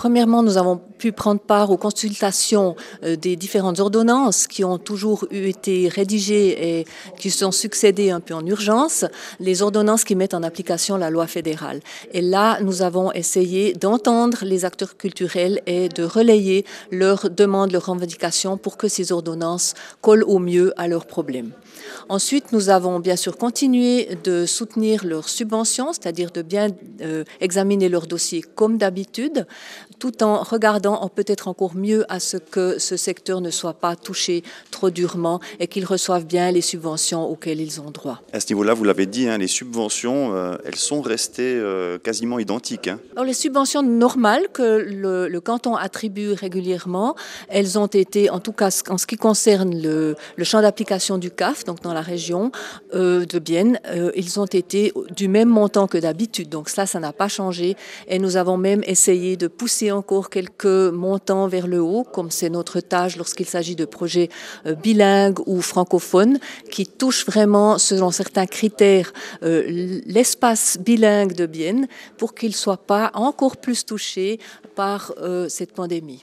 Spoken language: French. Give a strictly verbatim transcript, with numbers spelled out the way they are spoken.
Premièrement, nous avons pu prendre part aux consultations euh, des différentes ordonnances qui ont toujours eu été rédigées et qui se sont succédées un peu en urgence, les ordonnances qui mettent en application la loi fédérale. Et là, nous avons essayé d'entendre les acteurs culturels et de relayer leurs demandes, leurs revendications pour que ces ordonnances collent au mieux à leurs problèmes. Ensuite, nous avons bien sûr continué de soutenir leurs subventions, c'est-à-dire de bien euh, examiner leurs dossiers comme d'habitude, tout en regardant peut-être encore mieux à ce que ce secteur ne soit pas touché trop durement et qu'ils reçoivent bien les subventions auxquelles ils ont droit. À ce niveau-là, vous l'avez dit, hein, les subventions, euh, elles sont restées euh, quasiment identiques. Hein. Alors, les subventions normales que le, le canton attribue régulièrement, elles ont été, en tout cas en ce qui concerne le, le champ d'application du C A F, donc dans la région euh, de Bienne, euh, ils ont été du même montant que d'habitude. Donc ça, ça n'a pas changé. Et nous avons même essayé de pousser encore quelques montants vers le haut, comme c'est notre tâche lorsqu'il s'agit de projets euh, bilingues ou francophones, qui touchent vraiment, selon certains critères, euh, l'espace bilingue de Bienne, pour qu'il ne soit pas encore plus touché par euh, cette pandémie.